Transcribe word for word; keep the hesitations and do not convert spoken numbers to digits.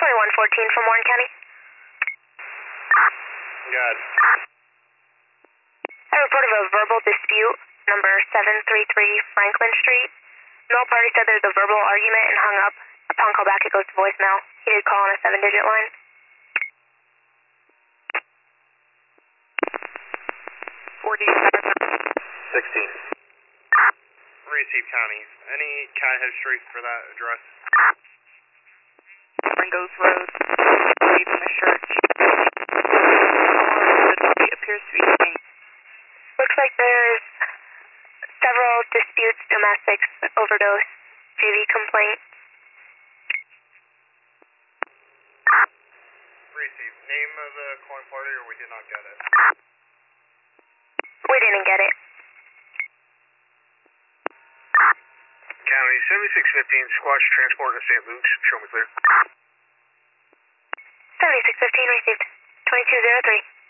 twenty-one fourteen from Warren County. Good. I report of a verbal dispute, number seven three three Franklin Street. No party said there's a verbal argument and hung up. Upon callback, it goes to voicemail. He did call on a seven-digit line. forty-seven. sixteen. Receive County. Any cat history for that address? Ringo's Road, leaving the church. The dispute appears to be king. Looks like there's several disputes, domestics, overdose, J V complaint. Receive. Name of the calling party, or we did not get it? We didn't get it. County seventy-six fifteen, squash transport to Saint Luke's. Show me clear. seventy-six fifteen received. twenty-two oh three.